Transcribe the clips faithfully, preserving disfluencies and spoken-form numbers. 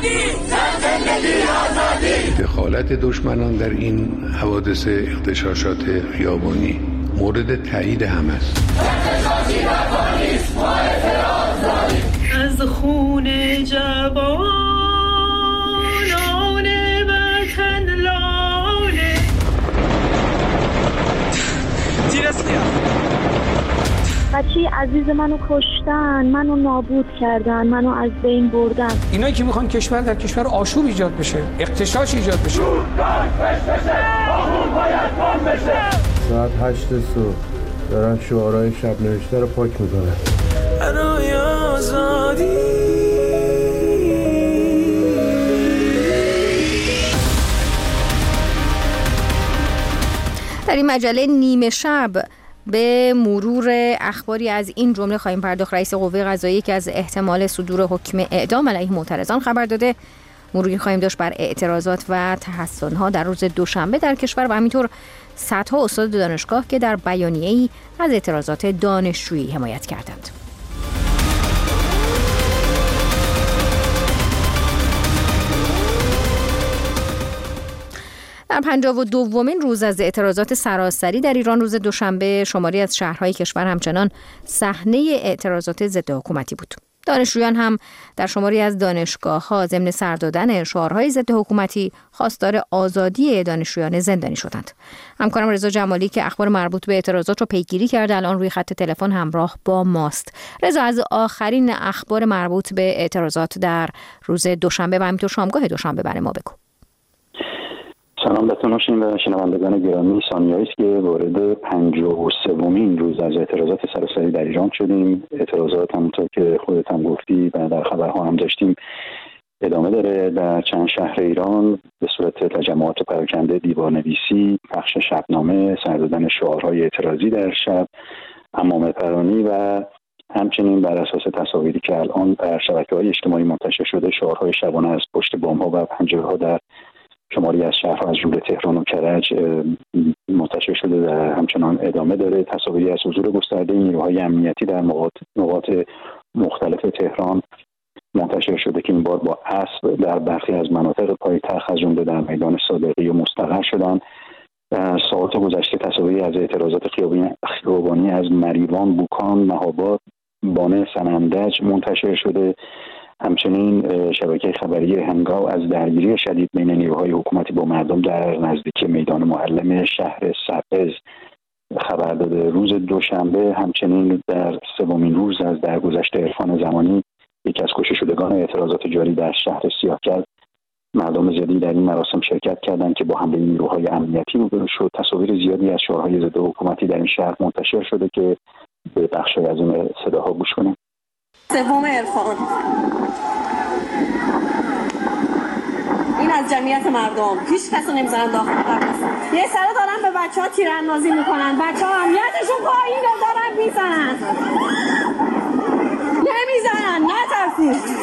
دخالت دشمنان در این حوادث اغتشاشات خیابانی مورد تایید هم است. از خون جوانان وطن لاله بچه عزیز منو کشتن، منو نابود کردن، منو از بین بردن. اینایی که میخوان کشور در کشور آشوب ایجاد بشه، اغتشاش ایجاد بشه. ساعت هشت صبح دارن شعارهای شب نوشته رو پاک میکنن. برای آزادی در این مجله نیمه شب به مرور اخباری از این جمله خواهیم پرداخت. رئیس قوه قضاییه که از احتمال صدور حکم اعدام علیه معترضان خبر داده. مروری خواهیم داشت بر اعتراضات و تحسن‌ها در روز دوشنبه در کشور و همینطور صدها استاد دانشگاه که در بیانیه‌ای از اعتراضات دانشجویی حمایت کردند. در پنجاه و دومین روز از اعتراضات سراسری در ایران روز دوشنبه شماری از شهرهای کشور همچنان صحنه اعتراضات ضد حکومتی بود. دانشجویان هم در شماری از دانشگاه‌ها ضمن سر دادن شعارهای ضد حکومتی خواستار آزادی دانشجویان زندانی شدند. همکارم رضا جمالی که اخبار مربوط به اعتراضات رو پیگیری کرده الان روی خط تلفن همراه با ماست. رضا، از آخرین اخبار مربوط به اعتراضات در روز دوشنبه و همینطور شامگاه دوشنبه برای ما بگو. سلام بهتون و شنوندگان گرامی، ثانیه‌ای است که وارد پنجاه و سومین روز از اعتراضات سراسری در ایران شدیم. اعتراضات همونطور که خودت هم گفتی و در خبرها هم داشتیم ادامه داره. در چند شهر ایران به صورت تجمعات پراکنده، دیوارنویسی، پخش شبنامه، سر دادن شعارهای اعتراضی در شب، عمامه پرانی و همچنین بر اساس تصاویری که الان در شبکه‌های اجتماعی منتشر شده شعارهای شبانه از پشت بام‌ها و پنجره‌ها در شماری از شهرها از جمله تهران و کرج منتشر شده و همچنان ادامه داره. تصاویری از حضور گسترده نیروهای امنیتی در نقاط مختلف تهران منتشر شده که این بار با اسب در برخی از مناطق پایتخت از جمله در میدان صادقی مستقر شدند. در ساعات گذشته تصاویری از اعتراضات خیابانی از مریوان، بوکان، مهاباد، بانه، سنندج منتشر شده. همچنین شبکه خبری هنگاو از درگیری شدید بین نیروهای حکومتی با مردم در نزدیکی میدان معلم شهر سبز خبر داده. روز دوشنبه همچنین در سومین روز از درگذشت عرفان زمانی یکی از کشته شدگان اعتراضات جاری در شهر سیاه‌کرد مردم زیادی در این مراسم شرکت کردند که با حمله نیروهای امنیتی روبرو شد. تصاویر زیادی از شعارهای ضد حکومتی در این شهر منتشر شده که به بخشی از این صداها گوش کنیم. سوم عرفان، این از جمعیت مردم، هیچ کس رو نمیذارن داخل قفس. یه سره دارن به بچه ها تیراندازی میکنن، بچه ها امنیتشون پایینه، دارن میزنن نمیزنن، نترسید.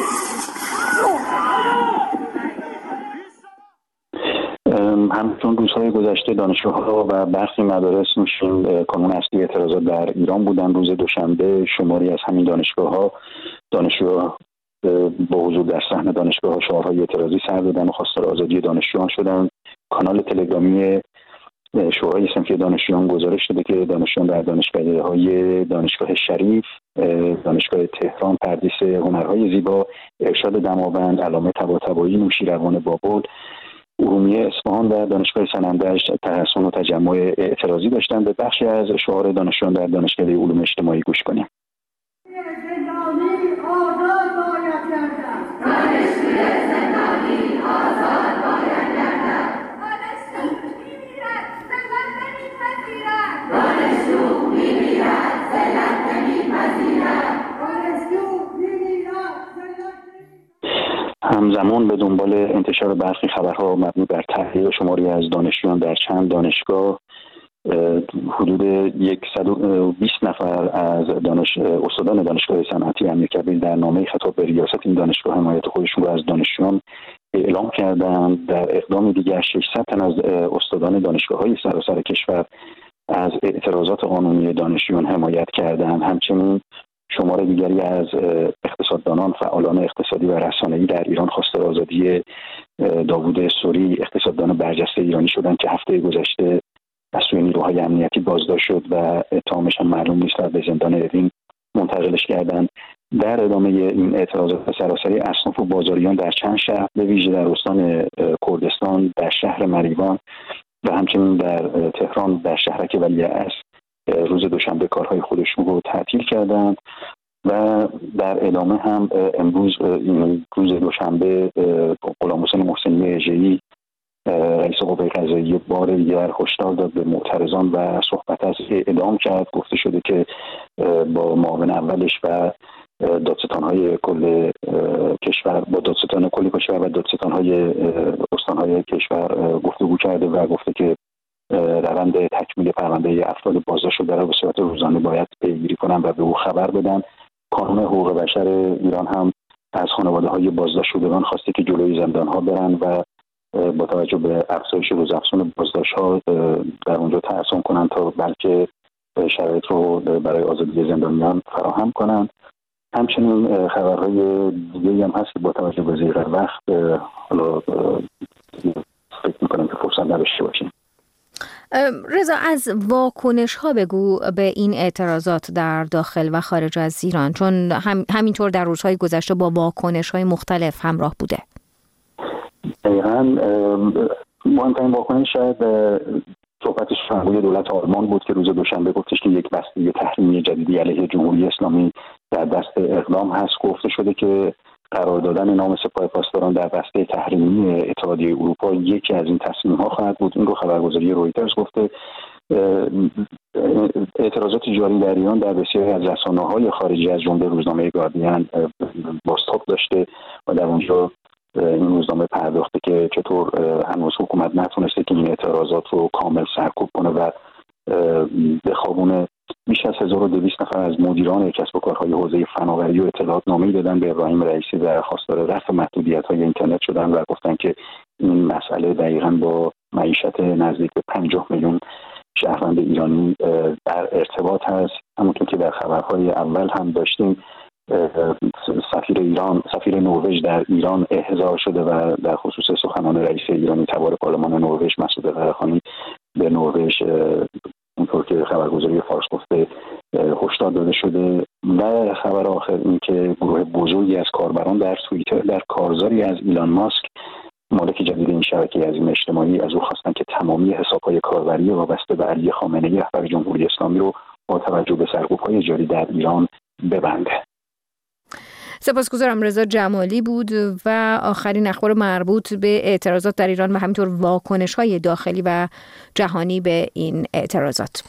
همچون روزهای گذشته دانشگاه‌ها و برخی مدارس میشون کانون اصلی اعتراضات در ایران بودن. روز دوشنبه شماری از همین دانشگاه‌ها دانشجوها با حضور در صحنه دانشگاه‌ها شعارهای اعتراضی سر دادن و خواستار آزادی دانشجویان شدن. کانال تلگرامی شورای صنفی دانشجویان گزارش داده که دانشجویان در دانشگاه‌های دانشگاه شریف، دانشگاه تهران پردیس هنرهای زیبا، ارشاد دماوند، علامه طباطبایی، نوشیروان بابل، ارومیه اصفهان و دانشگاه سنندج تحسن و تجمع اعتراضی داشتند. به بخشی از شعار دانشجویان در دانشگاه علوم اجتماعی گوش کنیم. همزمان به دنبال انتشار برخی خبرها مبنی بر تحقیق شماری از دانشجویان در چند دانشگاه حدود صد و بیست نفر از دانش استادان دانشگاه صنعتی امیرکبیر در نامه خطاب به ریاست این دانشگاه حمایت خودشون رو از دانشجویان اعلام کردند. در اقدام دیگر ششصد تن از استادان دانشگاه‌های سراسر کشور از اعتراضات قانونی دانشجویان حمایت کردند. همچنین شمار دیگری از اقتصاددانان، فعالان اقتصادی و رسانه‌ای در ایران خواستار آزادی داوود سوری، اقتصاددان برجسته ایرانی شدند که هفته گذشته از سوی نیروهای امنیتی بازداشت شد و اتهامش هم معلوم نیست و به زندان اوین منتقلش کردند. در ادامه این اعتراضات سراسری اصناف و بازاریان در چند شهر به ویژه در استان کردستان، در شهر مریوان و همچنین در تهران در شهرک ولیعصر روز دوشنبه کارهای خودشون رو تعطیل کردند و در ادامه هم امروز این روز دوشنبه غلامحسین محسنی اژه‌ای رئیس قوه قضاییه بار دیگر هشدار داد به معترضان و صحبت از اعدام کرد. گفته شده که با معاون اولش و دادستان‌های کل کشور با دادستان کل کشور و دادستان‌های استان‌های کشور گفتگو کرده و گفته که روند تکمیل پرونده افراد بازداشت شده را به صورت روزانه باید پیگیری کنند و به او خبر بدن. کانون حقوق بشر ایران هم از خانواده‌های بازداشت شدگان خواسته که جلوی زندان‌ها برن و با توجه به افزایش روزافزون بازداشت‌ها در اونجا تعصب کنند تا بلکه شرایط رو برای آزادی زندانیان فراهم کنند. همچنین خبرهای دیگه‌ای هم هست که با توجه به ضیق وقت حالا فکر می‌کنم که فرصت نداشته باشیم. رضا، از واکنش ها بگو به این اعتراضات در داخل و خارج از ایران، چون هم همینطور در روزهای گذشته با واکنش های مختلف همراه بوده. دقیقاً مهمترین واکنش شاید صحبتش فرمانده دولت آلمان بود که روز دوشنبه گفتش که یک بسته تحریمی جدیدی علیه جمهوری اسلامی در دست اقدام هست. گفته شده که قرار دادن نام سپاه پاسداران در بسته تحریمی اتحادیه اروپا یکی از این تصمیم‌ها خواهد بود. این رو خبرگزاری رویترز گفته. اعتراضات جاری در ایران در بسیاری از رسانه‌های خارجی از جمله روزنامه گاردین بازتاب داشته و در اونجا این روزنامه پرداخته که چطور هنوز حکومت نتونسته که این اعتراضات رو کامل سرکوب کنه و بخوابونه. بیش از هزار و دویست نفر از مدیران کسب و کارهای حوزه فناوری و اطلاعات نامه‌ای دادن به ابراهیم رئیسی و خواستار رفع محدودیت‌های اینترنت شدن و گفتن که این مسئله دقیقاً با معیشت نزدیک به پنجاه میلیون شهروند ایرانی در ارتباط هست. همونطور که در خبرهای اول هم داشتیم، سفیر ایران سفیر نروژ در ایران احضار شده و در خصوص سخنان رئیس ایرانی تبار پارلمان نروژ مسعود قره‌خانی به نروژ اونطور که خبرگزاری فارس گفته هشدار داده شده. و خبر آخر این که گروه بزرگی از کاربران در توییتر در کارزاری از ایلان ماسک مالک جدید این شبکه عظیم اجتماعی از او خواستن که تمامی حساب‌های کاربری وابسته به علی خامنه‌ای رهبر جمهوری اسلامی رو با توجه به سرکوب‌های جاری در ایران ببنده. سپاسگزارم. رضا جمالی بود و آخرین اخبار مربوط به اعتراضات در ایران و همینطور واکنش‌های داخلی و جهانی به این اعتراضات.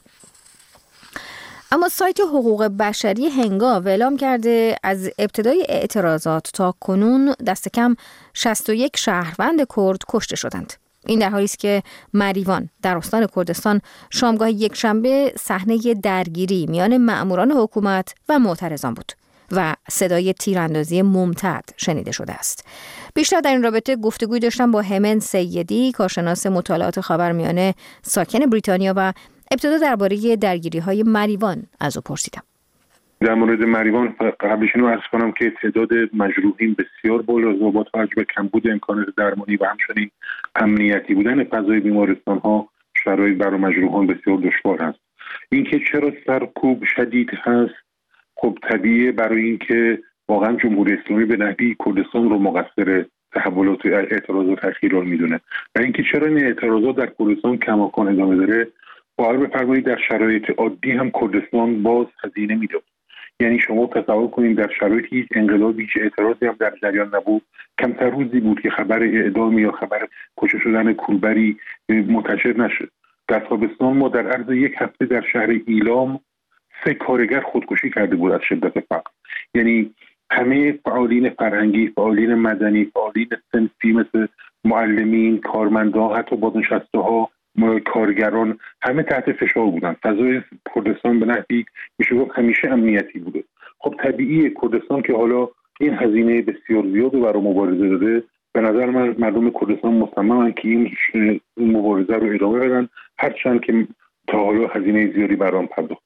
اما سایت حقوق بشری هنگاو اعلام کرده از ابتدای اعتراضات تا کنون دست کم شصت و یک شهروند کرد کشته شدند. این در حالی است که مریوان در استان کردستان شامگاه یکشنبه صحنه درگیری میان مأموران حکومت و معترضان بود و صدای تیراندازی ممتد شنیده شده است. بیشتر در این رابطه گفتگوی داشتم با همن سیدی، کارشناس مطالعات خاورمیانه ساکن بریتانیا و ابتدا درباره درگیری‌های مریوان از او پرسیدم. در مورد مریوان قبلش اینو عرض کنم که تعداد مجروحین بسیار بالاست و با توجه به کمبود امکانات درمانی و همچنین امنیتی بودن فضای بیمارستان‌ها شرایط برای مجروحان بسیار دشوار است. اینکه چرا سرکوب شدید هست، خب طبیعیه برای اینکه واقعا جمهوری اسلامی به نحوی کردستان رو مقصر تحولات اعتراضات اخیر رو میدونه و اینکه چرا این اعتراضات در کردستان کماکان ادامه داره. باید بفرمایید در شرایط عادی هم کردستان باز هزینه میداد. یعنی شما تصور کنید در شرایط هیچ انقلابی هیچ اعتراضی هم در جریان نبود، کمتر روزی بود که خبر اعدام یا خبر کشته شدن کولبری منتشر نشد. در تابستان ما در عرض یک هفته در شهر ایلام سه کارگر خودکشی کرده بود از شدت فقر. یعنی همه فعالین فرهنگی، فعالین مدنی، فعالین صنفی مثل معلمین، کارمندان، حتی بازنشسته‌ها، کارگران همه تحت فشار بودن. فضای کردستان به نحوی میشه گفت همیشه امنیتی بوده. خب طبیعیه کردستان که حالا این هزینه بسیار زیاد رو برای مبارزه داده، به نظر من مردم کردستان مصممن که این مبارزه رو ادامه بدن، هرچند که تا حالا هزینه زیادی برای آن پرداختن.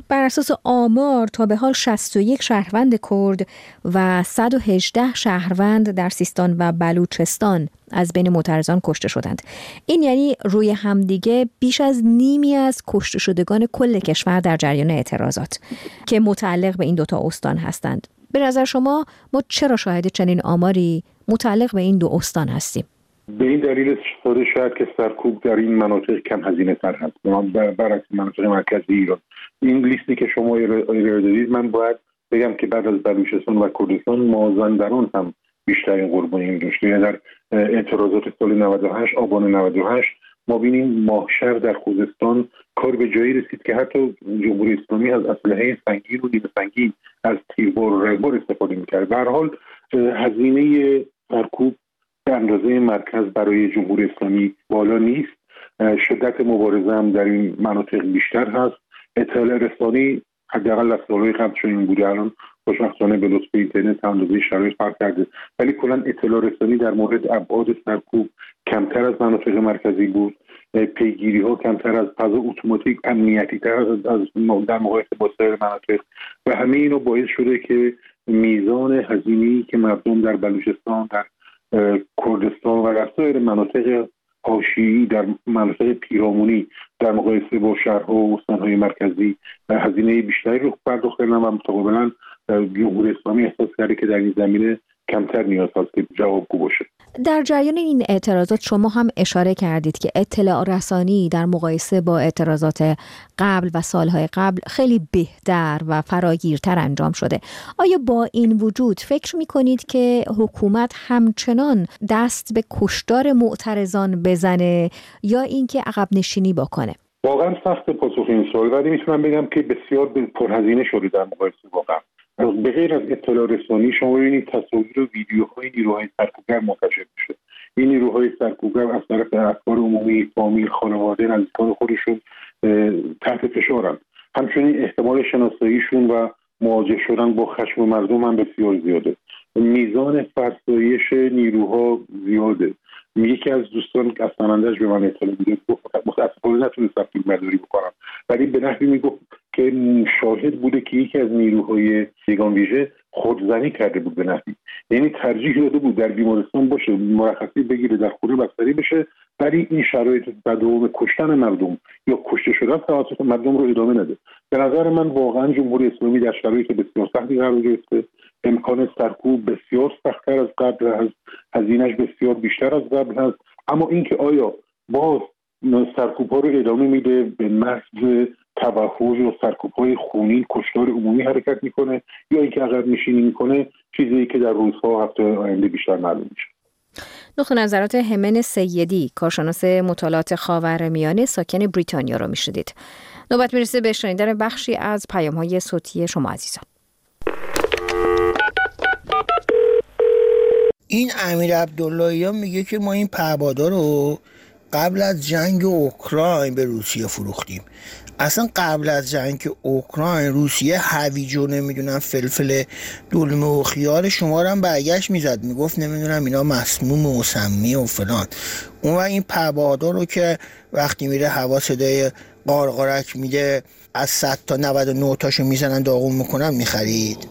بر اساس آمار تا به حال شصت و یک شهروند کرد و صد و هجده شهروند در سیستان و بلوچستان از بین معترضان کشته شدند. این یعنی روی همدیگه بیش از نیمی از کشته شدگان کل کشور در جریان اعتراضات که متعلق به این دوتا استان هستند. به نظر شما ما چرا شاهد چنین آماری متعلق به این دو استان هستیم؟ به این دلیل استفاده شاید که سرکوب در این مناطق کم هزینه تر هست برعکس مناطق مرکزی ایران. این لیستی که شما ارائه دادید، من باید بگم که بعد از بلوچستان و کردستان مازندران هم بیشترین قربانی داشته. یعنی در اعتراضات سال نود و هشت آبان نود و هشت ما بینیم ماهشهر در خوزستان کار به جایی رسید که حتی جمهوری اسلامی از اسلحه سنگین و نیمه سنگین، از تیربار و رگبار استفاده می‌کرد. به هر حال هزینه سرکوب به اندازه مرکز برای جمهوری اسلامی بالا نیست. شدت مبارزه هم در این مناطق بیشتر هست. اطلاع رسانی حداقل از سالهای قبل چنین بوده، الان خوشبختانه به لطف اینترنت اندازه شرایط فرق کرده، ولی کلا اطلاع رسانی در مورد ابعاد سرکوب کمتر از مناطق مرکزی بود. پیگیری ها کمتر از فضا اتوماتیک، امنیتی تر از در مقایسه با سایر مناطق و همه اینو باعث شده که میزان هزینه‌ای که مردم در بلوچستان، در کردستان و در سایر مناطق حاشیه‌ای، در مناطق پیرامونی در مقایسه با شهرها و استان‌های مرکزی هزینه بیشتری رو پرداختن و متقابلا جمهوری اسلامی احساس کرده که در این زمینه کمتر نیاز هست که جوابگو باشه. در جریان این اعتراضات شما هم اشاره کردید که اطلاع رسانی در مقایسه با اعتراضات قبل و سالهای قبل خیلی بهتر و فراگیرتر انجام شده. آیا با این وجود فکر می‌کنید که حکومت همچنان دست به کشتار معترضان بزنه یا اینکه عقب نشینی بکنه؟ واقعا سخت پاسخ این سوال، ولی میتونم بگم که بسیار پرهزینه شده در مقایسه با قبل. به غیر از اطلاع رسانی شما ببینید تصاویر و ویدیوهای نیروهای سرکوبگر منتشر میشه. این نیروهای سرکوبگر از طرف افکار عمومی، فامیل، خانواده، نزدیکان خودشون تحت فشارن. همچنین احتمال شناساییشون و مواجه شدن با خشم مردم هم بسیار زیاده. میزان فرسایش نیروها زیاده. یکی از دوستان از سنندش به من اطلاع میده، متاسفانه نتونستم فیلم برداری بکنم، ولی به نحوی میگفت که شاهد بوده که یکی از نیروهای یگان ویژه خودزنی کرده بود به نحوی، یعنی ترجیح داده بود در بیمارستان باشه، مرخصی بگیره، در خونه بستری بشه، ولی این شرایط تداوم کشتن مردم یا کشته شدن توسط مردم رو ادامه نده. به نظر من واقعا جمهوری اسلامی در شرایط بسیار سختی قرار گرفته. امکان سرکوب بسیار سخت‌تر از قبل هست، هزینه‌اش بسیار بیشتر از قبل هست، اما اینکه آیا باز سرکوب‌ها رو ادامه میده به محض توحش و سرکوب‌های خونین، کشتار عمومی حرکت میکنه یا اینکه عقب نشینی میکنه، چیزی که در روزها و هفته آینده بیشتر معلوم میشه. نقطه نظرات همن سیدی، کارشناس مطالعات خاورمیانه ساکن بریتانیا رو میشنیدید. نوبت میرسه به شنیدن بخشی از پیام‌های صوتی شما عزیزان. این امیر عبداللهیان میگه که ما این پهپادا رو قبل از جنگ اوکراین به روسیه فروختیم. اصلا قبل از جنگ اوکراین روسیه هویج و نمیدونم فلفل دلمه و خیار شما رو هم برگشت میزد، میگفت نمیدونم اینا مسموم و سمی و فلان. اون و این پهپادا رو که وقتی میره هوا صدای قارقارک میده از صد تا نود و نه تاشو میزنن داغون میکنن میخرید.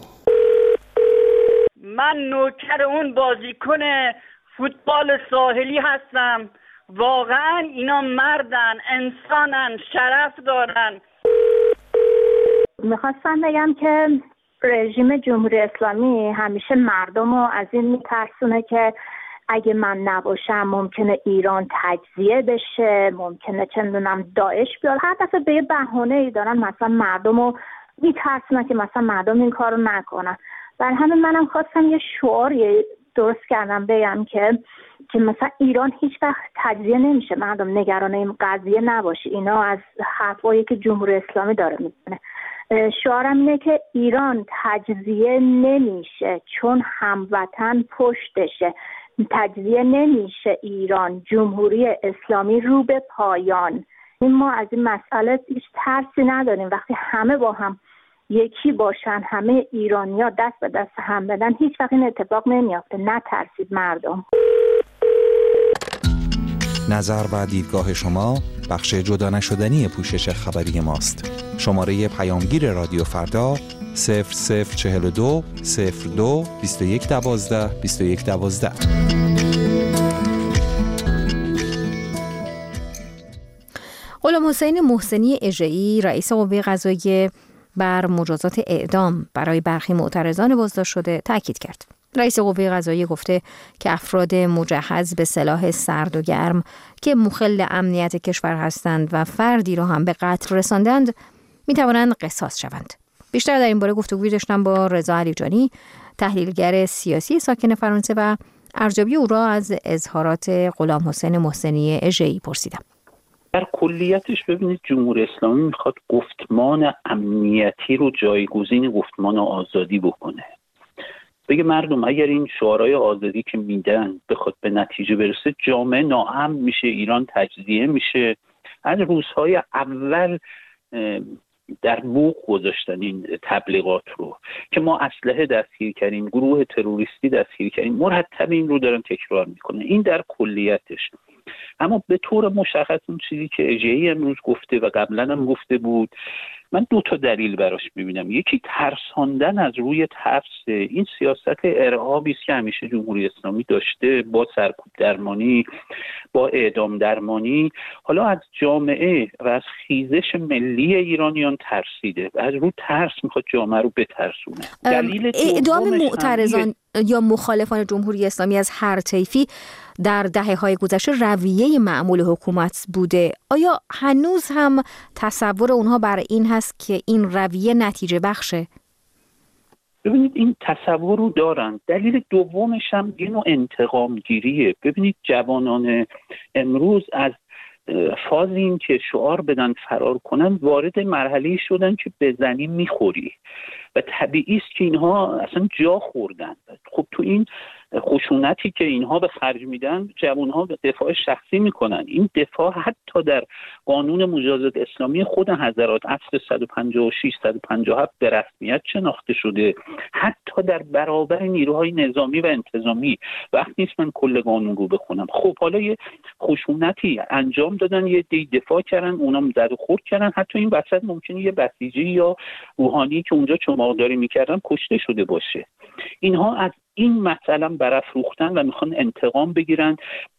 من نوکر اون بازیکن فوتبال ساحلی هستم. واقعا اینا مردن، انسانن، شرف دارن. میخواستم بگم که رژیم جمهوری اسلامی همیشه مردم رو از این میترسونه که اگه من نباشم ممکنه ایران تجزیه بشه، ممکنه چه میدونم داعش بیاد. هر دفعه به یه بهانه‌ای دارن مثلا مردم رو میترسونن که مثلا مردم این کارو نکنن. بر همین منم خواستم یه شعاری درست کردم بگم که که مثلا ایران هیچ وقت تجزیه نمیشه، مردم نگران این قضیه نباشه. اینا از حرفایی که جمهوری اسلامی داره میزنه. شعارم اینه که ایران تجزیه نمیشه چون هموطن پشتشه. تجزیه نمیشه ایران، جمهوری اسلامی رو به پایان. ما از این مسئله هیچ ترسی نداریم. وقتی همه با هم یکی باشن، همه ایرانی‌ها دست به دست هم بدن، هیچ وقت این اتفاق نمیافته. نترسید مردم. نظر و دیدگاه شما بخش جدا نشدنی پوشش خبری ماست. شماره پیامگیر رادیو فردا صفر صفر چهل و دو صفر دو بیست و یک دوازده بیست و یک دوازده. غلام حسین محسنی اژه‌ای رئیس قوه قضاییه بر مجازات اعدام برای برخی معترضان بازداشت شده تاکید کرد. رئیس قوه قضاییه گفته که افراد مجهز به سلاح سرد و گرم که مخل امنیت کشور هستند و فردی را هم به قتل رساندند می توانند قصاص شوند. بیشتر در این باره گفتگوی داشتم با رضا علیجانی، تحلیلگر سیاسی ساکن فرانسه، و ارزیابی او را از اظهارات غلام حسین محسنی اژه‌ای پرسیدم. در کلیتش ببینید جمهوری اسلامی میخواد گفتمان امنیتی رو جایگزین گفتمان آزادی بکنه. بگه مردم اگر این شعارهای آزادی که میدن بخواد به نتیجه برسه، جامعه ناامن میشه، ایران تجزیه میشه. از روزهای اول در بوق گذاشتن این تبلیغات رو که ما اسلحه دستگیر کردیم، گروه تروریستی دستگیر کردیم، مرتب این رو دارن تکرار میکنه. این در کلیتش. اما به طور مشخص اون چیزی که اژه‌ای امروز گفته و قبلا هم گفته بود، من دو تا دلیل براش میبینم. یکی ترساندن از روی ترس. این سیاست ارهابی است که همیشه جمهوری اسلامی داشته، با سرکوب درمانی، با اعدام درمانی. حالا از جامعه و از خیزش ملی ایرانیان ترسیده و از رو ترس میخواد جامعه رو بترسونه. دلیل اعدام معترضان یا مخالفان جمهوری اسلامی از هر طیفی در دهه‌های گذشته رویه معمول حکومت بوده. آیا هنوز هم تصور اونها بر این هست که این رویه نتیجه بخشه؟ ببینید این تصور رو دارن. دلیل دومش هم یه نوع انتقام گیریه. ببینید جوانان امروز از فاز این که شعار بدن فرار کنن وارد مرحله شدن که بزنی میخوری و طبیعی است که اینها اصلا جا خوردن. خب تو این خشونتی که اینها به خرج میدن، جوانها به دفاع شخصی میکنن. این دفاع حتی در قانون مجازات اسلامی خود حضرات اصل صد و پنجاه و شش صد و پنجاه و هفت به رسمیت شناخته شده. حتی در برابر نیروهای نظامی و انتظامی. وقت نیست من کل قانون رو بخونم. خب حالا یه خشونتی انجام دادن، یه دی دفاع کردن، اونام زد و خورد کردن. حتی این وسط ممکنه یه بسیجی یا روحانی که اونجا چماقداری میکردن کشته شده باشه. اینها از این مثلا برافروختن و میخوان انتقام بگیرن،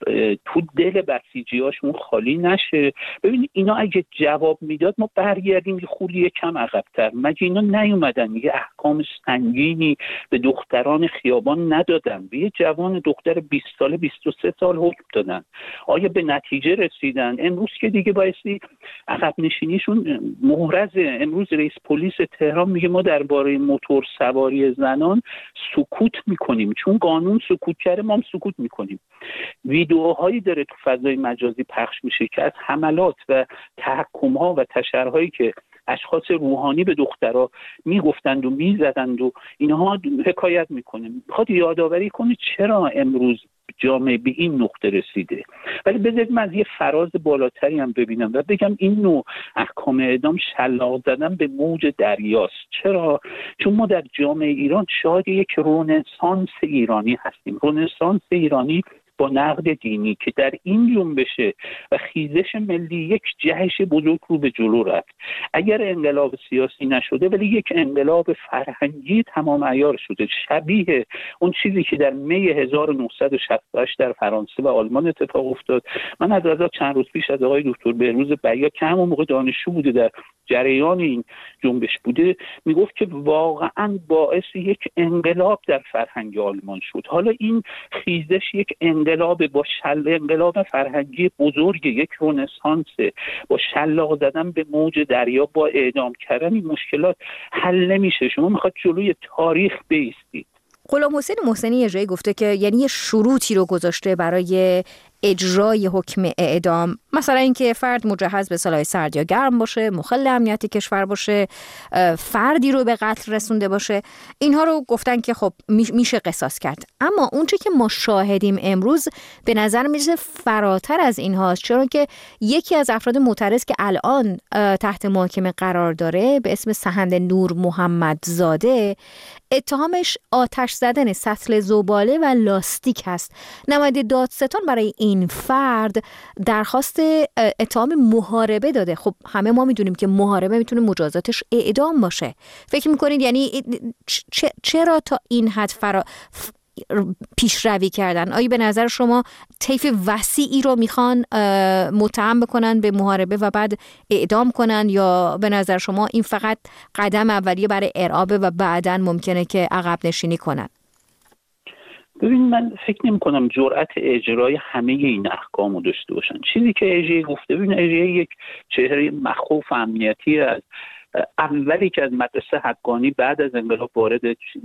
تو دل بسیجیاشون خالی نشه. ببینید اینا اگه جواب میداد ما برگردیم یه خوری کم عقب‌تر. مگه اینا نیومدن یه احکام سنگینی به دختران خیابان ندادن؟ به یه جوان دختر بیست ساله بیست و سه سال حکم دادن. آیا به نتیجه رسیدن؟ امروز که دیگه بایستی عقب نشینیشون محرزه. امروز رئیس پلیس تهران میگه ما درباره موتور سواری زنان سکوت میکنیم، چون قانون سکوت کرده ما هم سکوت میکنیم. ویدئوهایی داره تو فضای مجازی پخش میشه که از حملات و تحکم‌ها و تشرهایی که اشخاص روحانی به دخترها میگفتند و میزدند و اینها حکایت میکنه. میخواد یادآوری کنه چرا امروز جامعه به این نقطه رسیده. ولی بذارید من از یه فراز بالاتری هم ببینم و بگم این نوع احکام اعدام شلاق زدن به موج دریاست. چرا؟ چون ما در جامعه ایران شاهد یک رنسانس ایرانی هستیم. رنسانس ایرانی با نقد دینی که در این جنبش و خیزش ملی یک جهش بزرگ رو به جلو رفت. اگر انقلاب سیاسی نشده ولی یک انقلاب فرهنگی تمام عیار شده، شبیه اون چیزی که در می هزار و نهصد و شصت و هشت در فرانسه و آلمان اتفاق افتاد. من از رضا چند روز پیش از آقای دکتر بهروز بیا که همون موقع دانشجو بوده در جریان این جنبش بوده، میگفت که واقعا باعث یک انقلاب در فرهنگ آلمان شد. حالا این خیزش یک انقلاب با شل انقلاب فرهنگی بزرگ، یک رنسانس، با شلاق زدن به موج دریا، با اعدام کردن این مشکلات حل نمیشه. شما میخواد جلوی تاریخ بایستید. غلام حسین محسنی اژه‌ای گفته که یعنی یه شروطی رو گذاشته برای اجرای حکم اعدام، مثلا اینکه فرد مجهز به سلاح سرد یا گرم باشه، مخل امنیت کشور باشه، فردی رو به قتل رسونده باشه. اینها رو گفتن که خب میشه قصاص کرد. اما اونچه که ما شاهدیم امروز به نظر میرسه فراتر از این هاست، چرا که یکی از افراد معترض که الان تحت محاکمه قرار داره به اسم سهند نور محمدزاده، اتهامش آتش زدن سطل زباله و لاستیک هست. نماینده دادستان برای این این فرد درخواست اتهام محاربه داده. خب همه ما میدونیم که محاربه میتونه مجازاتش اعدام باشه. فکر میکنید یعنی چرا تا این حد فرا پیشروی کردن؟ آیا به نظر شما طیف وسیعی رو میخوان متهم بکنن به محاربه و بعد اعدام کنن، یا به نظر شما این فقط قدم اولیه برای ارعابه و بعداً ممکنه که عقب نشینی کنن؟ ببین من فکر نمی کنم جرأت اجرای همه این احکام رو داشته باشن. چیزی که اجرای گفته، ببین اجرای یک چهره مخوف امنیتی از اولی که از مدرسه حقانی بعد از انقلاب وارد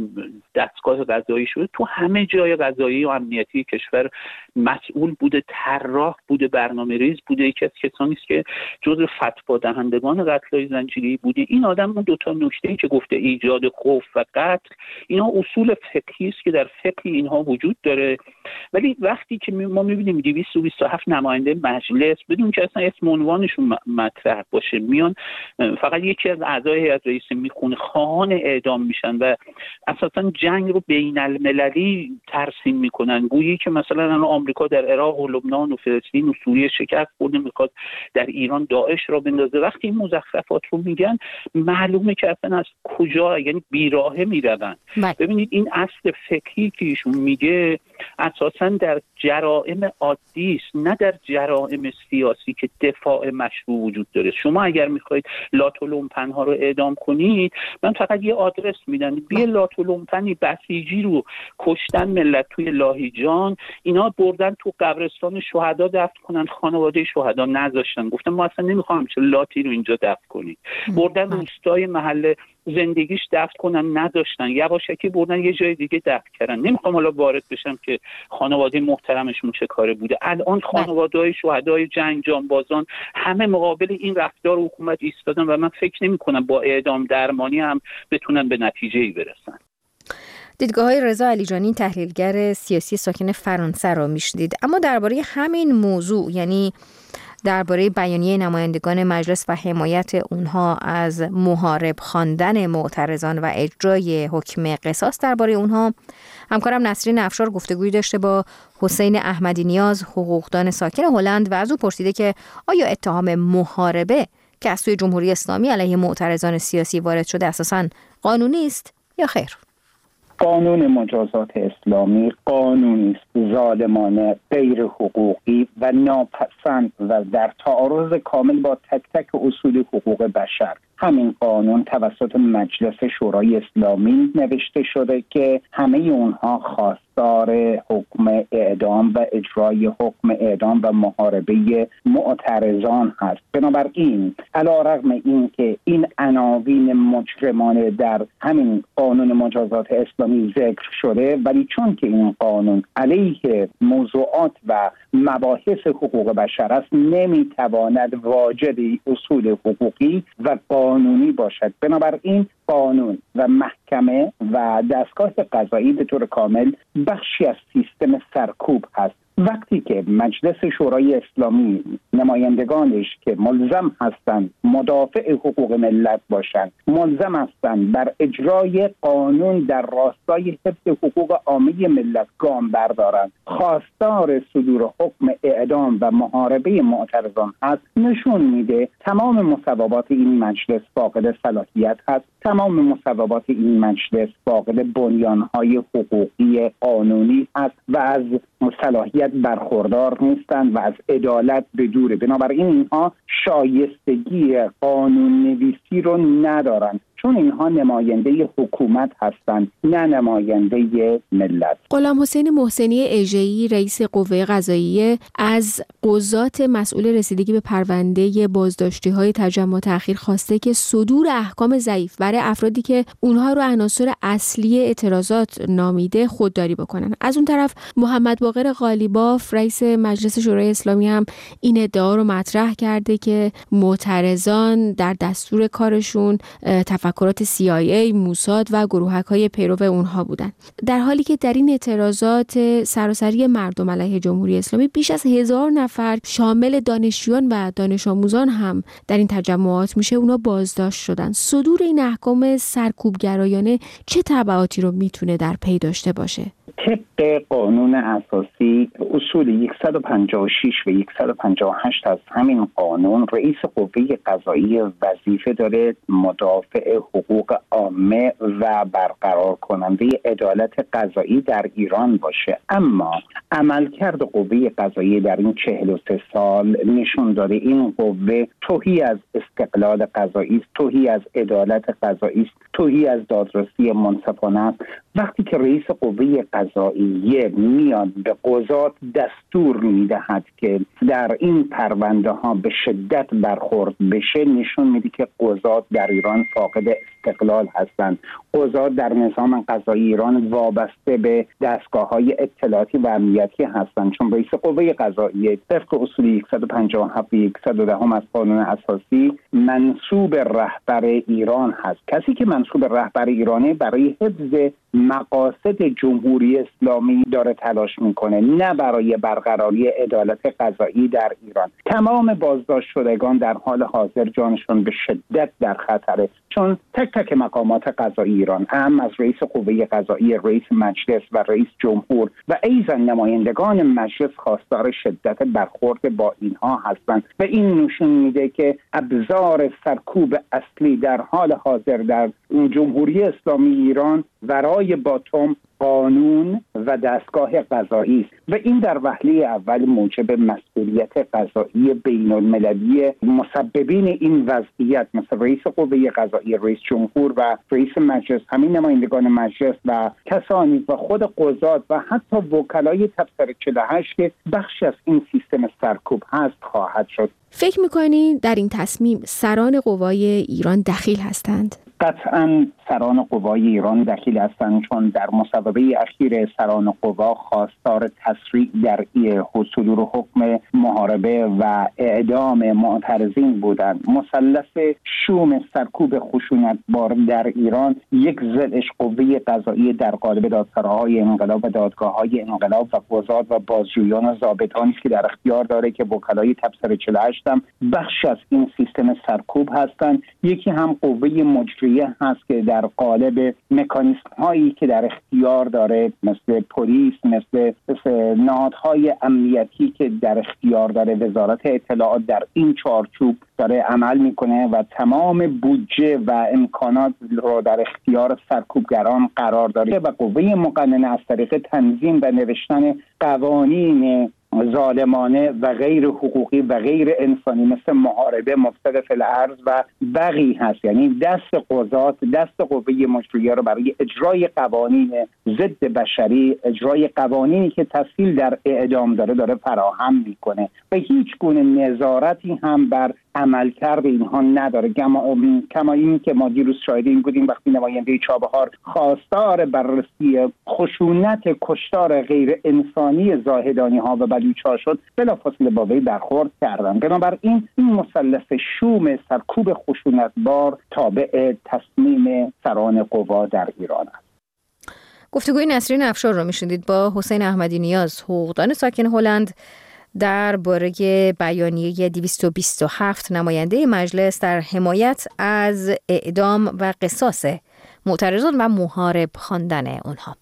دستگاه قضایی شده، تو همه جای قضایی و امنیتی کشور مسئول بوده، طراح بوده، برنامه‌ریز بوده، یکی از کسانی است که جزو فتوا دهندگان قتل‌های زنجیره‌ای بوده. این آدم اون دو تا نکته‌ای که گفته، ایجاد خوف و قتل، اینا اصول فقهی است که در فقه اینها وجود داره. ولی وقتی که ما می‌بینیم دویست و بیست و هفت نماینده مجلس بدون که اصلا اسم عنوانشون مطرح باشه میان، فقط یکی از اعضای هیئت رئیسه میخونه، خواهان اعدام میشن و اساسا جنگ رو بین المللی ترسیم میکنن، گویی که مثلا آمریکا در عراق و لبنان و فلسطین و سوریه شکست خورده میخواد در ایران داعش را بندازه. وقتی این مزخرفات رو میگن معلومه که اصلا از کجا یعنی بیراهه میروند. ببینید این اصل فقهی که ایشون میگه اساسا در جرائم عادی است، نه در جرائم سیاسی که دفاع مشروع وجود داره. شما اگر میخواید لاتولومپن ها رو اعدام کنید، من فقط یه آدرس میدن، بیا لاتولومپنی بسیجی رو کشتن ملت توی لاهیجان، اینا بردن تو قبرستان شهدا دفن کنن، خانواده شهدا نذاشتن، گفتن ما اصلا نمیخوام چه لاتی رو اینجا دفن کنید. بردن روستای محله زندگیش دفن کنن، نذاشتن. یواشکی بردن یه جای دیگه دفن کردن. نمیخوام حالا وارد بشم که خانواده محترمشون چه کاره بوده. الان خانواده‌های شهدای جنگ، جانبازان، همه مقابل این رفتار حکومت ایستادن و من فکر نمی‌کنم با اعدام درمانی هم بتونن به نتیجه‌ای برسن. دیدگاه‌های رضا علیجانی، تحلیلگر سیاسی ساکن فرانسه را میشنید. اما درباره همین موضوع، یعنی درباره بیانیه نمایندگان مجلس و حمایت اونها از محارب خواندن معترضان و اجرای حکم قصاص، درباره اونها همکارم نسرین افشار گفتگویی داشته با حسین احمدی نیاز، حقوقدان ساکن هلند، و از او پرسیده که آیا اتهام محاربه که از سوی جمهوری اسلامی علیه معترضان سیاسی وارد شده اساساً قانونی است یا خیر؟ قانون مجازات اسلامی قانونی است ظالمانه، غیر حقوقی و ناپسند و در تعارض کامل با تک تک اصول حقوق بشر. همین قانون توسط مجلس شورای اسلامی نوشته شده که همه اونها خواستار حکم اعدام و اجرای حکم اعدام و محاربه معترضان هست. بنابراین علیرغم این که این عناوین مجرمانه در همین قانون مجازات اسلامی ذکر شده، ولی چون که این قانون علیه موضوعات و مباحث حقوق بشر است، نمیتواند واجد اصول حقوقی و قانونی باشد. بنابراین قانون و محکمه و دستگاه قضایی به طور کامل بخشی از سیستم سرکوب هست. وقتی که مجلس شورای اسلامی نمایندگانش که ملزم هستند مدافع حقوق ملت باشند، ملزم هستند بر اجرای قانون در راستای حفظ حقوق عامه ملت گام بردارند، خواستار صدور حکم اعدام و محاربه معترضان هست، نشون میده تمام مصوبات این مجلس فاقد صلاحیت هست، تمام مصوبات این مجلس فاقد بنیانهای حقوقی قانونی هست و از صلاحیت برخوردار نیستند و از عدالت به دوره. بنابراین اینها شایستگی قانون نویسی رو ندارند، چون اینها نماینده حکومت هستند، نه نماینده ملت. غلام حسین محسنی اژه‌ای، رئیس قوه قضاییه، از قضات مسئول رسیدگی به پرونده بازداشتی‌های تجمع تأخیر خواسته که صدور احکام ضعیف برای افرادی که اونها رو عناصر اصلی اعتراضات نامیده خودداری بکنن. از اون طرف محمد باقر قالیباف، رئیس مجلس شورای اسلامی، هم این ادعا رو مطرح کرده که معترضان در دستور کارشون تفکرات سی آی ای، موساد و گروهک‌های پیرو اونها بودن، در حالی که در این اعتراضات سراسری مردم علیه جمهوری اسلامی بیش از هزار نفر شامل دانشجویان و دانش آموزان هم در این تجمعات میشه اونا بازداشت شدن. صدور این احکام سرکوبگرایانه چه تبعاتی رو میتونه در پی داشته باشه؟ طبق طبق قانون اساسی اصول صد و پنجاه و شش و صد و پنجاه و هشت از همین قانون رئیس قوه قضاییه وظیفه داره مدافع حقوق عامه و برقرار کننده عدالت قضایی در ایران باشه. اما عملکرد قوه قضاییه در این چهل و سه سال نشون داده این قوه توهی از استقلال قضایی است، توهی از عدالت قضایی است، توهی از دادرسی منصفانه است. وقتی که رئیس قوه قضاییه میاد به قضات دستور میدهد که در این پرونده ها به شدت برخورد بشه، نشون میده که قضات در ایران فاقد استقلال هستند. قضات در نظام قضایی ایران وابسته به دستگاه‌های اطلاعاتی و امنیتی هستند، چون رئیس قوه قضاییه طبق اصول صد و پنجاه و هفت و صد و ده از قانون اساسی منصوب رهبر ایران هست. کسی که منصوب رهبر ایرانه برای حفظ مقاصد جمهوری اسلامی داره تلاش میکنه، نه برای برقراری عدالت قضایی در ایران. تمام بازداشت شدگان در حال حاضر جانشون به شدت در خطره، چون تک تک مقامات قضایی ایران، اهم از رئیس قوه قضایی، رئیس مجلس و رئیس جمهور و ایضا نمایندگان مجلس خواستار شدت برخورد با اینها هستند و این نشون میده که ابزار سرکوب اصلی در حال حاضر در جمهوری اسلامی ایران ورای باتم قانون و دستگاه قضایی است و این در وهله اول موجب مسئولیت قضایی بین المللی مسببین این وضعیت مثل رئیس قوه قضایی، رئیس جمهور و رئیس مجلس، همین نمایندگان مجلس و کسانی و خود قضات و حتی وکلای تبصره چهل و هشت که بخشی از این سیستم سرکوب هست خواهد شد. فکر می‌کنید در این تصمیم سران قوای ایران دخیل هستند؟ قطعاً سران قوای ایران دخیل هستند، چون در مصوبه اخیر سران قوا خواستار تسریع در صدور حکم محاربه و اعدام معترضین بودند. مثلث شوم سرکوب خشونتبار در ایران یک ضلعش قوه قضایی در قالب دادسراهای انقلاب و دادگاه‌های انقلاب و قضات و بازجویان و ضابطانی است که در اختیار داره که وکلای تبصره چهل و هشت هم بخش از این سیستم سرکوب هستند. یکی هم قوه مجریه هست که در قالب مکانیزم هایی که در اختیار داره مثل پلیس، مثل, مثل نهادهای امنیتی که در اختیار داره وزارت اطلاعات در این چارچوب داره عمل میکنه و تمام بودجه و امکانات رو در اختیار سرکوبگران قرار داره و قوه مقننه از طریق تنظیم و نوشتن قوانین ظالمانه و غیر حقوقی و غیر انسانی مثل محاربه، مفسد فی الارض و بقی هست. یعنی دست قضات، دست قوه مجریه رو برای اجرای قوانین ضد بشری، اجرای قوانینی که تسهیل در اعدام داره داره فراهم میکنه و هیچ گونه نظارتی هم بر عملکرد اینها نداره. کما این که ما دیروز شاهد این بودیم وقتی نماینده چابهار خواستار بررسی خشونت کشتار غیر انسانی زاهدانی ها و بلوچ‌ها شد، بلافاصله با وی برخورد کردن. بنابراین این مثلث شوم سرکوب خشونتبار تابع تصمیم سران قوا در ایران است. گفتگوی نسرین افشار رو میشنیدید با حسین احمدی نیاز، حقوقدان ساکن هلند، در باره بیانیه دویست و بیست و هفت نماینده مجلس در حمایت از اعدام و قصاص معترضان و محارب خواندن اونها.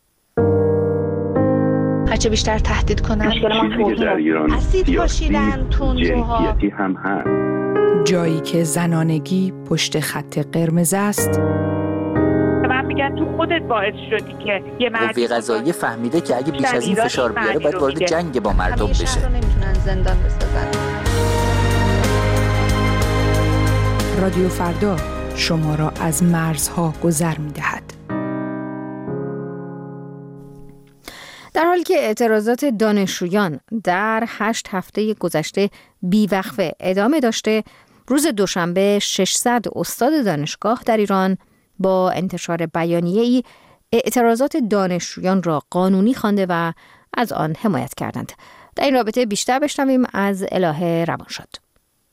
هرچه بیشتر تهدید کنن در ایران اسید پاشیدن تندروها هم هست. جایی که زنانگی پشت خط قرمز است، من میگن تو خودت باعث شدی که یه مرد قوه قضاییه فهمیده که اگه بیش از این فشار بیاره باید وارد جنگ با مردم بشه. نمیتونن زندان بسازن. رادیو فردا شما را از مرزها گذر میدهد. در حالی که اعتراضات دانشجویان در هشت هفته گذشته بیوقفه ادامه داشته، روز دوشنبه ششصد استاد دانشگاه در ایران با انتشار بیانیه‌ای اعتراضات دانشجویان را قانونی خوانده و از آن حمایت کردند. در این رابطه بیشتر بشنویم از الهه روانشاد.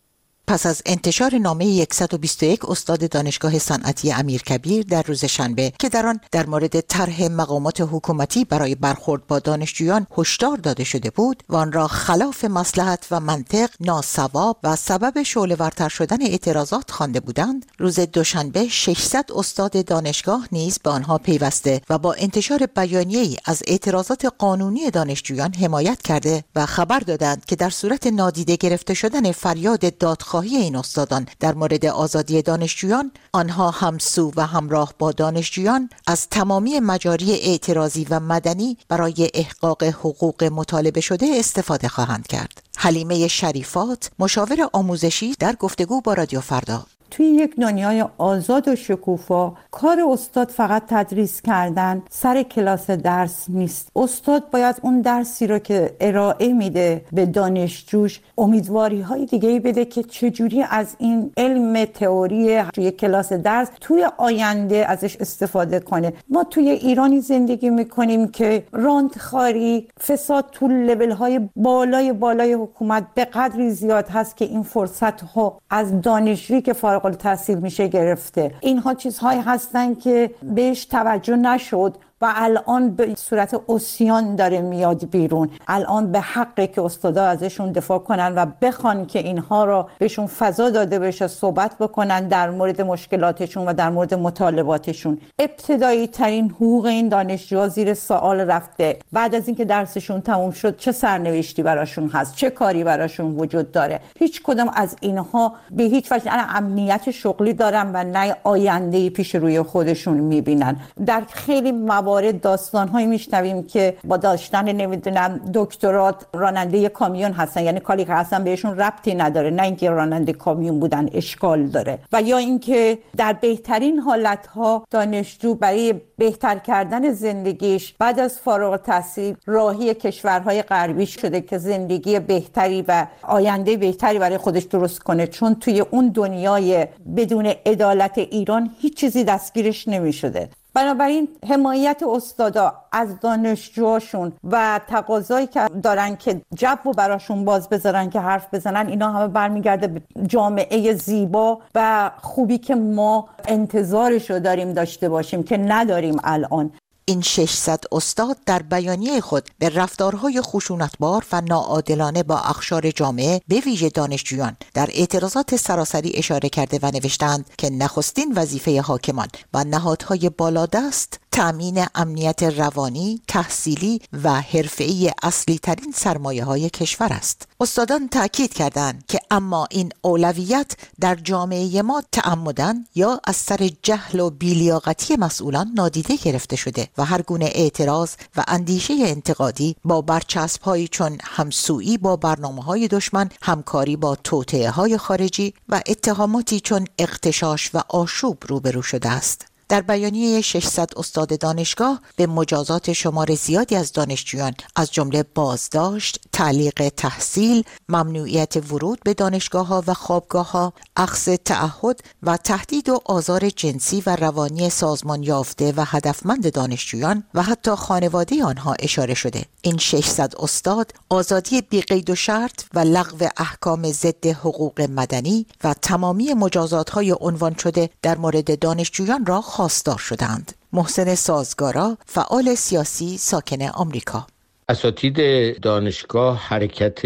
پس از انتشار نامه صد و بیست و یک استاد دانشگاه صنعتی امیرکبیر در روز شنبه که در آن در مورد طرح مقامات حکومتی برای برخورد با دانشجویان هشدار داده شده بود و آن را خلاف مصلحت و منطق، ناصواب و سبب شعله‌ورتر شدن اعتراضات خوانده بودند، روز دوشنبه ششصد استاد دانشگاه نیز به آنها پیوسته و با انتشار بیانیه‌ای از اعتراضات قانونی دانشجویان حمایت کرده و خبر دادند که در صورت نادیده گرفته شدن فریاد دادخواهی این استادان در مورد آزادی دانشجویان، آنها همسو و همراه با دانشجویان از تمامی مجاری اعتراضی و مدنی برای احقاق حقوق مطالبه شده استفاده خواهند کرد. حلیمه شریفات، مشاور آموزشی، در گفتگو با رادیو فردا: توی یک دنیای آزاد و شکوفا کار استاد فقط تدریس کردن سر کلاس درس نیست. استاد باید اون درسی رو که ارائه میده به دانشجوش امیدواری های دیگه بده که چجوری از این علم تئوری توی کلاس درس توی آینده ازش استفاده کنه. ما توی ایرانی زندگی میکنیم که راندخاری، فساد تو لول های بالای بالای حکومت به قدری زیاد هست که این فرصت ها از دانشجویی که فارغ التحصیل میشه گرفته. اینها چیزهایی هستن که بهش توجه نشد و الان به صورت عصیان داره میاد بیرون. الان به حقه که استادا ازشون دفاع کنن و بخوان که اینها رو بهشون فضا داده بشه، صحبت بکنن در مورد مشکلاتشون و در مورد مطالباتشون. ابتدایی ترین حقوق این دانشجوها زیر سوال رفته. بعد از اینکه درسشون تموم شد چه سرنوشتی براشون هست، چه کاری براشون وجود داره. هیچ کدوم از اینها به هیچ وجه نه امنیت شغلی دارن و نه آینده پیش روی خودشون میبینن. در خیلی موارد داستان‌هایی میشنویم که با داشتن نمیدونم دکترات راننده کامیون هستن، یعنی کاری که اصلا بهشون ربطی نداره، نه اینکه راننده کامیون بودن اشکال داره. و یا اینکه در بهترین حالت‌ها دانشجو برای بهتر کردن زندگیش بعد از فارغ التحصیل راهی کشورهای غربی شده که زندگی بهتری و آینده بهتری برای خودش درست کنه، چون توی اون دنیای بدون عدالت ایران هیچ چیزی دستگیرش نمی‌شده. بنابراین حمایت استادا از دانشجوهاشون و تقاضایی که دارن که جو رو براشون باز بذارن که حرف بزنن، اینا همه برمیگرده به جامعه زیبا و خوبی که ما انتظارش رو داریم داشته باشیم که نداریم الان. این ششصد استاد در بیانیه خود به رفتارهای خشونتبار و ناعادلانه با اقشار جامعه به ویژه دانشجویان در اعتراضات سراسری اشاره کرده و نوشتند که نخستین وظیفه حاکمان و نهادهای بالادست تأمین امنیت روانی، تحصیلی و حرفه‌ای اصلی ترین سرمایه های کشور است. استادان تأکید کردند که اما این اولویت در جامعه ما تعمداً یا از سر جهل و بی‌لیاقتی مسئولان نادیده گرفته شده و هر گونه اعتراض و اندیشه انتقادی با برچسب‌هایی چون همسویی با برنامه‌های دشمن، همکاری با توطئه‌های خارجی و اتهاماتی چون اغتشاش و آشوب روبرو شده است. در بیانیه ششصد استاد دانشگاه به مجازات شمار زیادی از دانشجویان از جمله بازداشت، تعلیق تحصیل، ممنوعیت ورود به دانشگاه‌ها و خوابگاه‌ها، اخذ تعهد و تهدید و آزار جنسی و روانی سازمان یافته و هدفمند دانشجویان و حتی خانواده آنها اشاره شده. این ششصد استاد آزادی بی قید و شرط و لغو احکام ضد حقوق مدنی و تمامی مجازات‌های عنوان شده در مورد دانشجویان را خواستار شدند. محسن سازگارا، فعال سیاسی ساکن آمریکا: اساتید دانشگاه حرکت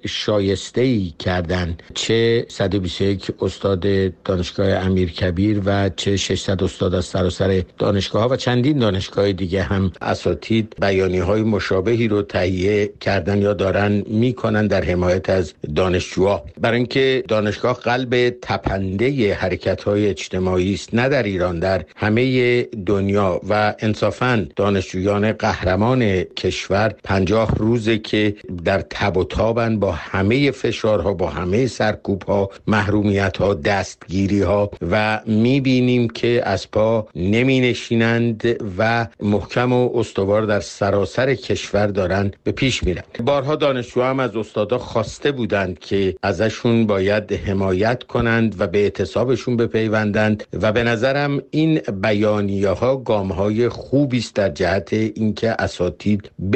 شایسته‌ای کردند، چه صد و بیست و یک استاد دانشگاه امیرکبیر و چه ششصد استاد از سراسر دانشگاه‌ها و چندین دانشگاه دیگه هم اساتید بیانیه‌های مشابهی رو تهیه کردن یا دارن میکنن در حمایت از دانشجوها، برای اینکه دانشگاه قلب تپنده حرکت‌های اجتماعی است، نه در ایران، در همه دنیا. و انصافاً دانشجویان قهرمان کشور پنجاه روزه که در تب و تابن با همه فشارها، با همه سرکوبها، محرومیتها، دستگیریها و میبینیم که از پا نمی نشینند و محکم و استوار در سراسر کشور دارن به پیش میرن. بارها دانشجو هم از استادا خواسته بودند که ازشون باید حمایت کنند و به اعتصابشون بپیوندند و به نظرم این بیانیه ها گام های خوبی است در جهت اینکه اساتید بپیوندند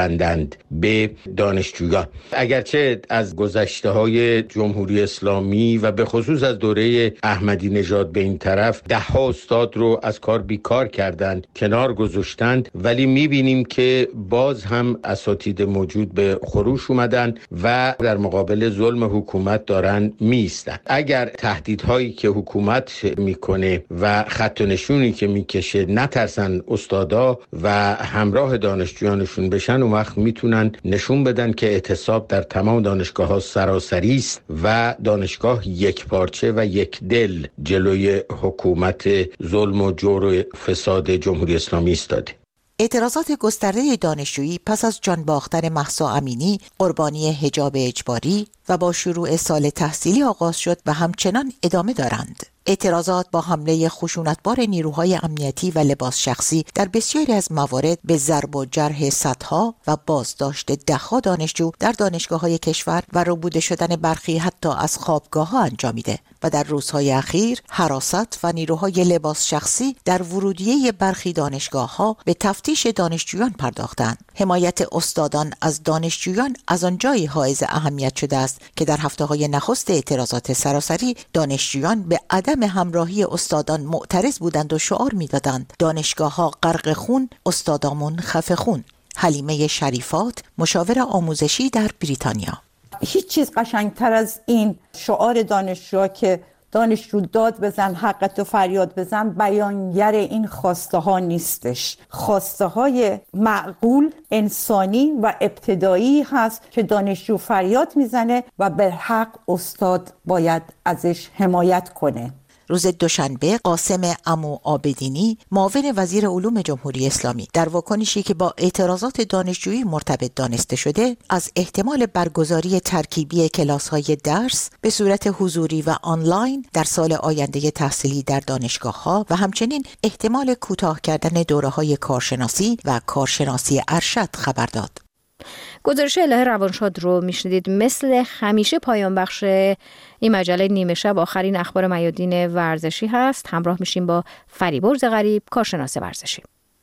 بپیوندند به دانشجویان. اگرچه از گذشته‌های جمهوری اسلامی و به خصوص از دوره احمدی نژاد به این طرف ده ها استاد رو از کار بیکار کردند، کنار گذاشتند، ولی می‌بینیم که باز هم اساتید موجود به خروش اومدن و در مقابل ظلم حکومت دارن میستن. اگر تهدیدهایی که حکومت میکنه و خط و نشونی که میکشه نترسن استادا و همراه دانشجویانشون بشن، اون وقت میتونن نشون بدن که اعتصاب در تمام دانشگاه ها سراسری است و دانشگاه یک پارچه و یک دل جلوی حکومت ظلم و جور و فساد جمهوری اسلامی ایستاده. اعتراضات گسترده دانشجویی پس از جان باختن مهسا امینی، قربانی حجاب اجباری و با شروع سال تحصیلی آغاز شد و همچنان ادامه دارند. اعتراضات با حمله خشونتبار نیروهای امنیتی و لباس شخصی در بسیاری از موارد به ضرب و جرح صدها و بازداشت دهها دانشجو در دانشگاه‌های کشور و ربوده شدن برخی حتی از خوابگاه‌ها انجامیده و در روزهای اخیر حراست و نیروهای لباس شخصی در ورودیه برخی دانشگاه‌ها به تفتیش دانشجویان پرداختند. حمایت استادان از دانشجویان از آنجایی حائز اهمیت شده است که در هفته‌های نخست اعتراضات سراسری دانشجویان به عدم همراهی استادان معترض بودند و شعار می‌دادند دانشگاه‌ها غرق خون، استادامون خفه خون. حلیمه شریفات، مشاور آموزشی در بریتانیا: هیچ چیز قشنگتر از این شعار دانشجو که دانشجو داد بزن، حقتو فریاد بزن، بیانگر این خواسته ها نیستش. خواسته های معقول، انسانی و ابتدایی هست که دانشجو فریاد میزنه و به حق استاد باید ازش حمایت کنه. روز دوشنبه قاسم عمو عابدینی، معاون وزیر علوم جمهوری اسلامی، در واکنشی که با اعتراضات دانشجویی مرتبط دانسته شده، از احتمال برگزاری ترکیبی کلاس‌های درس به صورت حضوری و آنلاین در سال آینده تحصیلی در دانشگاه‌ها و همچنین احتمال کوتاه کردن دوره‌های کارشناسی و کارشناسی ارشد خبر داد. گزارش الهه روانشاد رو میشنیدید. مثل همیشه پایان بخش این مجله نیمه شب آخرین اخبار میادین ورزشی هست. همراه میشیم با فریبرز غریب، کارشناس ورزشی.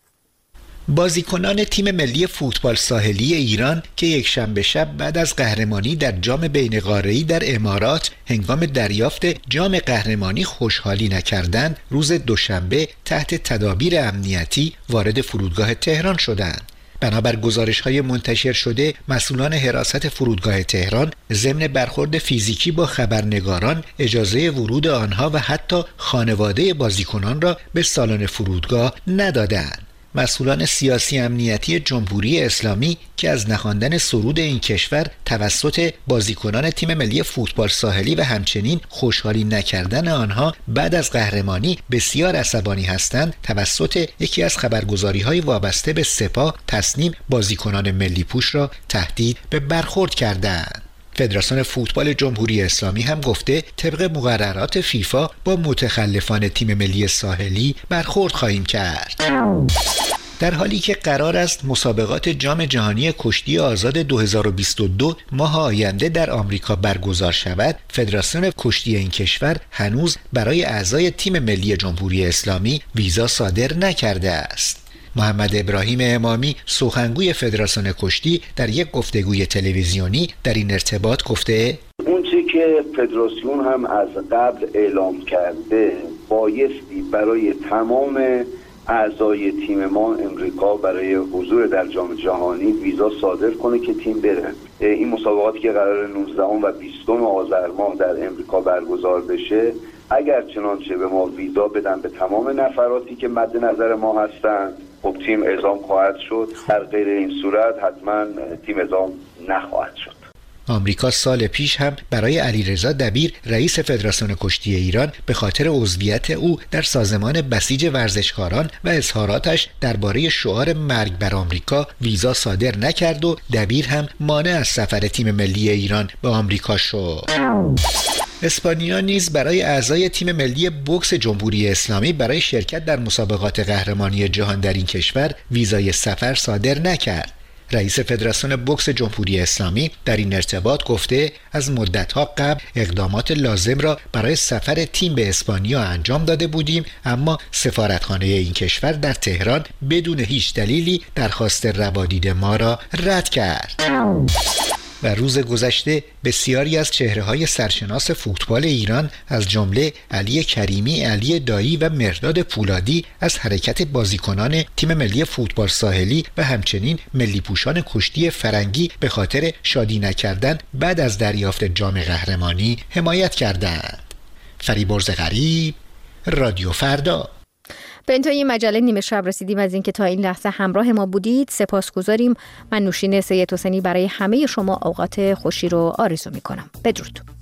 بازیکنان تیم ملی فوتبال ساحلی ایران که یک شنبه شب بعد از قهرمانی در جام بین‌قاره‌ای در امارات هنگام دریافت جام قهرمانی خوشحالی نکردند، روز دوشنبه تحت تدابیر امنیتی وارد فرودگاه تهران شدند. بنابر گزارش‌های منتشر شده، مسئولان حراست فرودگاه تهران ضمن برخورد فیزیکی با خبرنگاران اجازه ورود آنها و حتی خانواده بازیکنان را به سالن فرودگاه ندادند. مسئولان سیاسی امنیتی جمهوری اسلامی که از نخواندن سرود این کشور توسط بازیکنان تیم ملی فوتبال ساحلی و همچنین خوشحالی نکردن آنها بعد از قهرمانی بسیار عصبانی هستند، توسط یکی از خبرگزاری‌های وابسته به سپاه تصنیم بازیکنان ملی پوش را تهدید به برخورد کردند. فدراسیون فوتبال جمهوری اسلامی هم گفته طبق مقررات فیفا با متخلفان تیم ملی ساحلی برخورد خواهیم کرد. در حالی که قرار است مسابقات جام جهانی کشتی آزاد دو هزار و بیست و دو ماه آینده در آمریکا برگزار شود، فدراسیون کشتی این کشور هنوز برای اعضای تیم ملی جمهوری اسلامی ویزا صادر نکرده است. محمد ابراهیم امامی، سخنگوی فدراسیون کشتی، در یک گفتگوی تلویزیونی در این ارتباط گفته اون چیزی که فدراسیون هم از قبل اعلام کرده بایستی برای تمام اعضای تیم ما امریکا برای حضور در جام جهانی ویزا صادر کنه که تیم بره. این مسابقاتی که قرار نوزدهم و بیستم آذر ماه در امریکا برگزار بشه، اگر چنانچه به ما ویزا بدن به تمام نفراتی که مد نظر ما هستند، خب تیم اعزام خواهد شد. در غیر این صورت حتما تیم اعزام نخواهد شد. آمریکا سال پیش هم برای علیرضا دبیر رئیس فدراسیون کشتی ایران به خاطر عضویت او در سازمان بسیج ورزشکاران و اظهاراتش درباره شعار مرگ بر آمریکا ویزا صادر نکرد و دبیر هم مانع از سفر تیم ملی ایران به آمریکا شد. اسپانیا نیز برای اعضای تیم ملی بوکس جمهوری اسلامی برای شرکت در مسابقات قهرمانی جهان در این کشور ویزای سفر صادر نکرد. رئیس فدراسیون بوکس جمهوری اسلامی در این ارتباط گفته از مدت‌ها قبل اقدامات لازم را برای سفر تیم به اسپانیا انجام داده بودیم، اما سفارتخانه این کشور در تهران بدون هیچ دلیلی درخواست روادید ما را رد کرد. و روز گذشته بسیاری از چهره‌های سرشناس فوتبال ایران از جمله علی کریمی، علی دایی و مرداد پولادی از حرکت بازیکنان تیم ملی فوتبال ساحلی و همچنین ملی پوشان کشتی فرنگی به خاطر شادی نکردن بعد از دریافت جام قهرمانی حمایت کردند. فریبرز غریب، رادیو فردا. به انتهای مجله نیمه شب رسیدیم. از اینکه تا این لحظه همراه ما بودید سپاسگزاریم. من نوشین سید حسینی برای همه شما اوقات خوشی رو آرزو می‌کنم. بدرود.